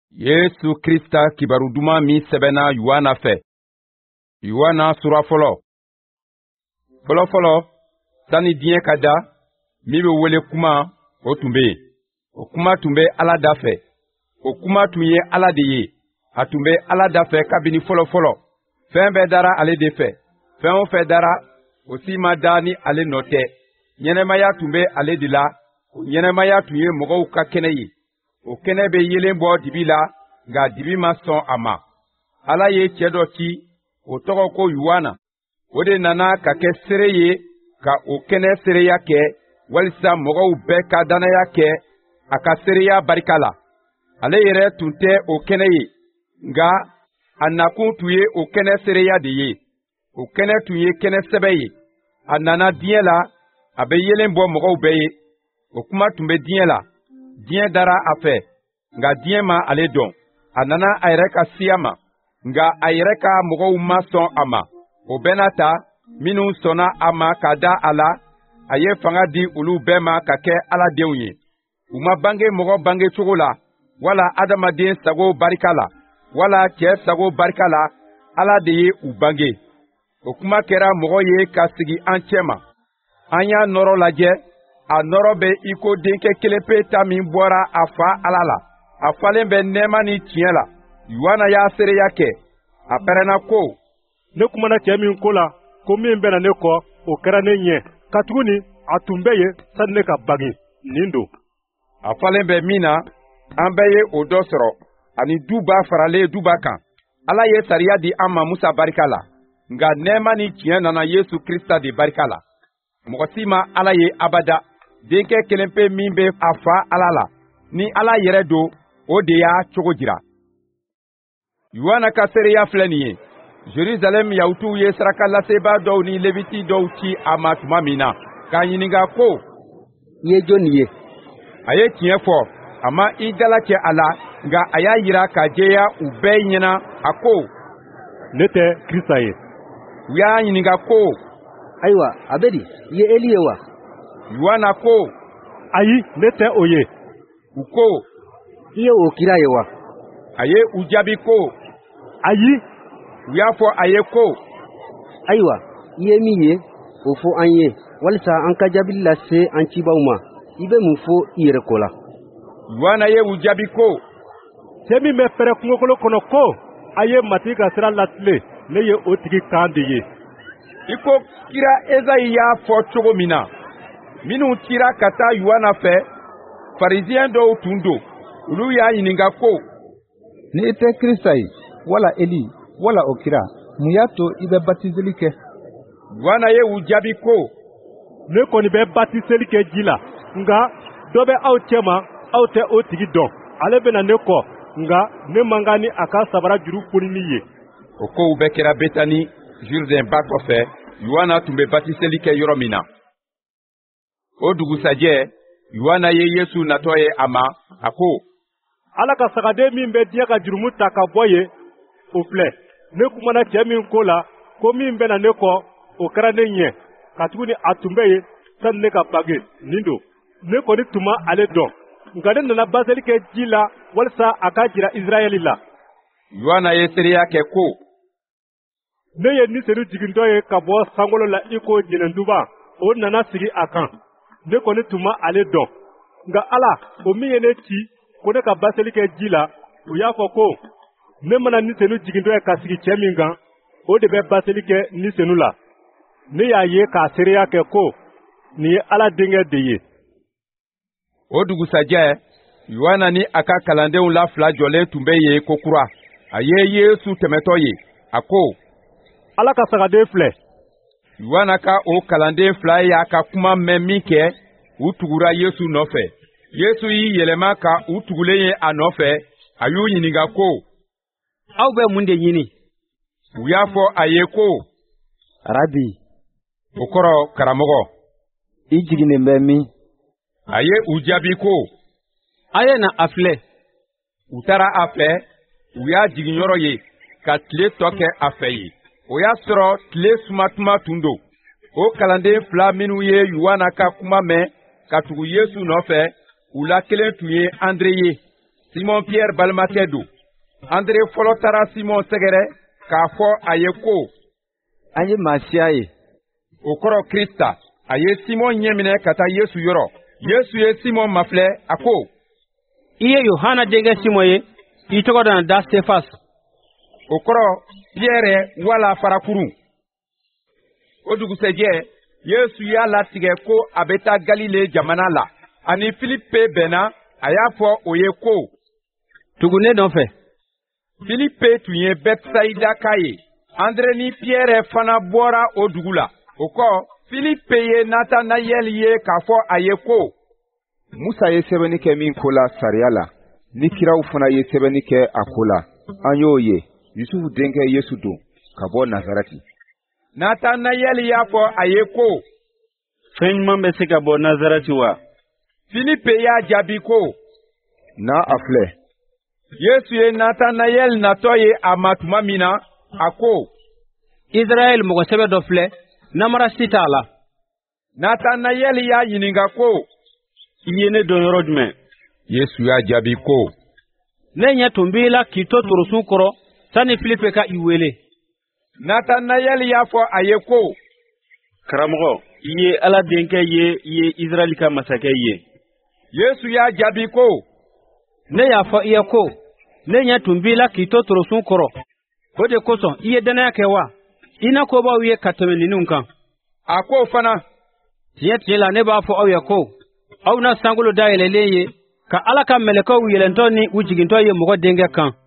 Yesu Krista kibaru duman min sɛbɛnna Yohana fɛ. Yohana sura fɔlɔ. Fɔlɔ sani diɲɛ ka da, min bɛ wele kuma, o tun bɛ yen. O kuma tun bɛ Ala da fɛ. O kuma tun ye Ala de ye. A tun bɛ Ala da fɛ kabini fɔlɔ. Fɛn bɛɛ dara ale de fɛ. Fɛn o fɛn dara, o si ma da ni ale nɔ tɛ. Ɲɛnɛmaya tun bɛ ale de la. O ɲɛnɛmaya tun ye mɔgɔw ka kɛnɛ ye. O kɛnɛ bɛ yelen bɔ dibi la, nka dibi ma sɔn a ma. Ala ye cɛ dɔ ci, o tɔgɔ ko Yohana. O de nana ka kɛ seere ye, ka o kɛnɛ seereya kɛ, walisa mɔgɔw bɛɛ ka danaya kɛ a ka seereya barika la. Ale yɛrɛ tun tɛ o kɛnɛ ye, nka a nakun tun ye o kɛnɛ seereya de ye. O kɛnɛ tun ye kɛnɛ sɛbɛ ye. A nana diɲɛ la, a bɛ yelen bɔ mɔgɔw bɛɛ ye. O kuma tun bɛ diɲɛ la. Diɲɛ dara a fɛ, nka diɲɛ ma ale dɔn. A nana a yɛrɛ ka siya ma, nka a yɛrɛ ka mɔgɔw ma sɔn a ma. O bɛɛ n'a ta, minnu sɔnna a ma ka da a la, a ye fanga di olu bɛɛ ma ka kɛ Ala denw ye. U ma bange mɔgɔ bange cogo la, wala adamaden sago barika la, wala cɛ sago barika la, Ala de ye u bange. O kuma kɛra mɔgɔ ye ka sigi an cɛ ma. An y'a nɔrɔ lajɛ, a nɔrɔ bɛ iko denkɛ kelen pe ta min bɔra a fa Ala la. A falen bɛ nɛɛma ni tiɲɛ la. Yohana y'a seereya kɛ. A pɛrɛnna ko, ne kumana cɛ min ko la, ko min bɛna ne kɔ, o kɛra ne ɲɛ. Katuguni, a tun bɛ yen sani ne ka bange. Nin don. A falen bɛ min na, an bɛɛ ye o dɔ sɔrɔ, ani duba faralen duba kan. Ala ye sariya di an ma Musa barika la, nka nɛɛma ni tiɲɛ nana Yesu Krista de barika la. Mɔgɔ si ma Ala ye abada. Denkɛ kelen pe min bɛ a fa Ala la, ni Ala yɛrɛ don, o de y'a cogo jira. Yohana ka seereya filɛ nin ye. Jerusalem Yahutuw ye saraka lasebaa dɔw ni Leviti dɔw ci a ma tuma min na, k'a ɲininka ko, i ye jɔnni ye? A ye tiɲɛ fɔ, a ma i dalacɛ a la, nka a y'a yira ka jɛya u bɛɛ ɲɛna. A ko, ne tɛ Krista ye. U y'a ɲininka ko, ayiwa, a bɛ di, i ye Eli ye wa? Yohana ko, ayi, ne tɛ o ye. U ko, i ye o kira ye wa? A ye u jaabi ko, ayi. U y'a fɔ a ye ko, ayiwa, i ye min ye, o fɔ an ye, walisa an ka jaabili lase an cibaw ma. I bɛ mun fɔ i yɛrɛ ko la? Yohana ye u jaabi ko, cɛ min bɛ pɛrɛ kungokolo kɔnɔ ko, a ye matigi ka sira latilen, ne ye o tigi kan de ye. I ko kira Ezayi y'a fɔ cogo min na. Minnu cira ka taa Yohana fɛ, Farisiyɛn dɔw tun don. Olu y'a ɲininka ko, ni i tɛ Krista ye, wala Eli, wala o kira, mun y'a to i bɛ batiseli kɛ? Yohana ye u jaabi ko, ne kɔni bɛ batiseli kɛ ji la, nka dɔ bɛ aw cɛ ma, aw tɛ o tigi dɔn. Ale bɛna ne kɔ, nka ne man kan ni a ka sabara juru foni min ye. O kow bɛɛ kɛra Betani, Jourdain ba kɔfɛ, Yohana tun bɛ batiseli kɛ yɔrɔ min na. O dugusajɛ, Yohana ye Yesu natɔ ye a ma, a ko, Ala ka sagaden min bɛ diɲɛ ka jurumu ta ka bɔ ye, o filɛ. Ne kumana cɛ min ko la, ko min bɛna ne kɔ, o kɛra ne ɲɛ. Katuguni a tun bɛ yen sani ne ka bange. Nin don. Ne kɔni tun ma ale dɔn. Nka ne nana baseli kɛ ji la, walisa a ka jira Israɛli la. Yohana ye seereya kɛ ko, ne ye nisɛnu jigintɔ ye ka bɔ sankolo la i ko jɛnɛnduba, o nana sigi a kan. Ne kɔni tun ma ale dɔn. Nka Ala, o min ye ne ci, ko ne ka baseli kɛ ji la, u y'a fɔ ko, ne mana nisɛnu jigintɔ ye ka sigi cɛ min kan, o de bɛ baseli kɛ nisɛnu la. Ne y'a ye k'a seereya kɛ ko, nin ye Ala denkɛ de ye. O dugusajɛ, Yohana ni a ka kalandenw la fila jɔlen tun bɛ yen kokura. A ye Yesu tɛmɛtɔ ye. A ko, Ala ka sagaden filɛ. Yohana ka o kalanden fila y'a ka kuma mɛn min kɛ, u tugura Yesu nɔfɛ. Yesu y'i yɛlɛma ka u tugulen ye a nɔfɛ. A y'u ɲininka ko, aw bɛ mun de ɲini? U y'a fɔ a ye ko, Rabi, o kɔrɔ karamɔgɔ. i jiginnen bɛ min? A ye u jaabi ko, a ye na a filɛ. U taara a fɛ, u y'a jiginyɔrɔ ye, ka tile tɔ kɛ a fɛ ye. O y'a sɔrɔ tile sumatuma tun don. O kalanden fila minnu ye Yohana ka kuma mɛn ka tugu Yesu nɔfɛ, u la kelen tun ye Andre ye. Simon Pierre balimakɛ don. Andre fɔlɔ taara Simon sɛgɛrɛ k'a fɔ a ye ko an ye Masiya ye. o kɔrɔ Krista. A ye Simon ɲɛminɛ ka taa Yesu yɔrɔ. Yesu ye Simon mafilɛ a ko I ye Yohana denkɛ Simon ye, i tɔgɔ da da Stefas. o kɔrɔ Pierre wala farakuru. O dugusɛjɛ Yesu y'a latigɛ ko a bɛ taa Galile jamana la. Ani Filipe bɛnna a y'a fɔ o ye ko tugu ne nɔfɛ. Filipe tun ye Bɛtisayida ka ye. Andre ni Pierre fana bɔra o dugu la. O kɔ Filipe ye Natanayɛli ye k'a fɔ a ye ko Musa ye sɛbɛnni kɛ min ko la sariya la, ni kiraw fana ye sɛbɛnni kɛ a ko la. An y'o ye, Yusufu denkɛ Yesu don, ka bɔ Nazarati. Natanayɛli y'a fɔ a ye ko fɛn ɲuman bɛ se ka bɔ Nazarati wa? Filipe y'a jaabi ko Na a filɛ. Yesu ye Natanayɛli natɔ ye a ma tuma min na, a ko Israɛl mɔgɔ sɛbɛ dɔ filɛ, namara si t'a la. Natanayɛli y'a ɲininka ko I ye ne dɔn yɔrɔ jumɛn? Yesu y'a jaabi ko Ne ɲɛ tun b'i la k'i to torosun kɔrɔ sanni Filipe ka i wele. Natanayɛli y'a fɔ a ye ko Karamɔgɔ, I ye Ala denkɛ ye, I ye Israɛli ka masakɛ ye. Yesu y'a jaabi ko Ne y'a fɔ i ye ko ne ɲɛ tun b'i la k'i to torosun kɔrɔ. O de kosɔn i ye dɛnɛya kɛ wa? I na kobaw ye ka tɛmɛ ninnu kan. a ko fana Tiɲɛ tiɲɛ la ne b'a fɔ aw ye ko aw na sankolo dayɛlɛlen ye ka Ala ka mɛlɛkɛw yɛlɛntɔ ni u jigintɔ ye mɔgɔ denkɛ kan.